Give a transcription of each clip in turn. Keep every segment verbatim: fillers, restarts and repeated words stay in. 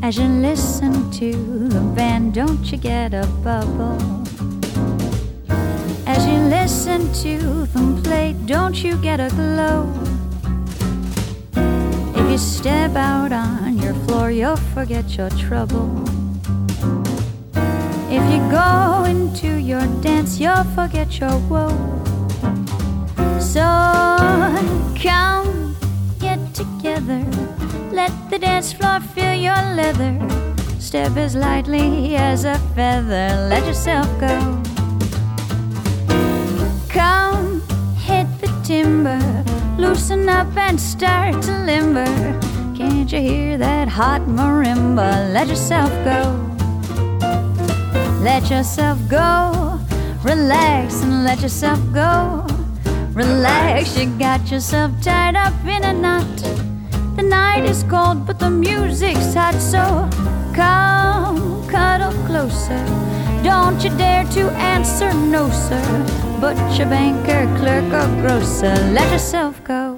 As you listen to the band, don't you get a bubble? As you listen to them play, don't you get a glow? If you step out on your floor, you'll forget your trouble. If you go into your dance, you'll forget your woe. So come, get together, let the dance floor feel your leather. Step as lightly as a feather, let yourself go. Come, hit the timber, loosen up and start to limber. Can't you hear that hot marimba? Let yourself go. Let yourself go, relax and let yourself go. Relax, you got yourself tied up in a knot. The night is cold but the music's hot, so come, cuddle closer. Don't you dare to answer no sir, butcher, banker, clerk or grocer, let yourself go.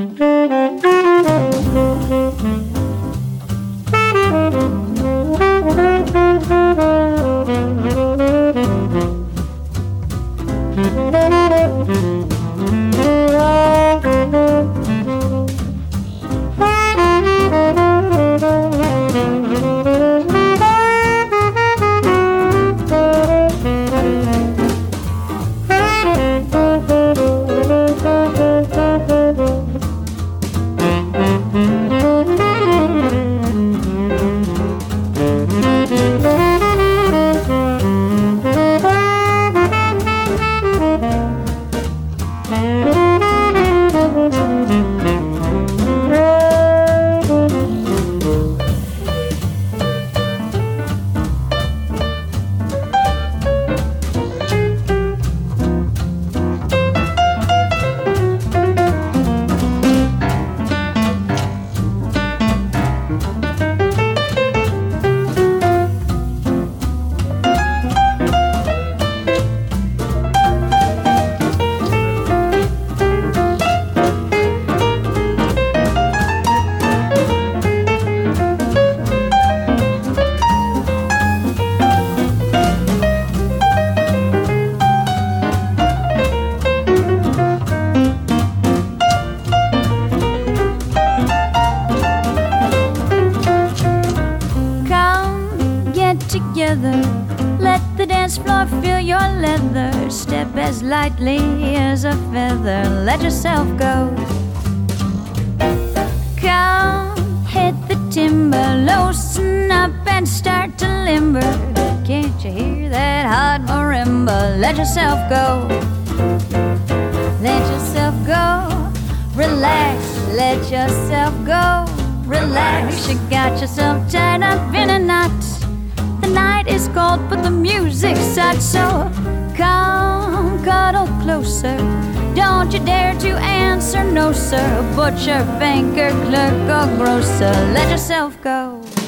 Together, let the dance floor feel your leather. Step as lightly as a feather, let yourself go. Come, hit the timber, loosen up and start to limber. Can't you hear that hot marimba? Let yourself go. Let yourself go, relax, let yourself go. Relax, you got yourself tied up in a knot. The night is cold but the music's hot, so come, cuddle closer. Don't you dare to answer no sir, butcher, banker, clerk or grocer, let yourself go.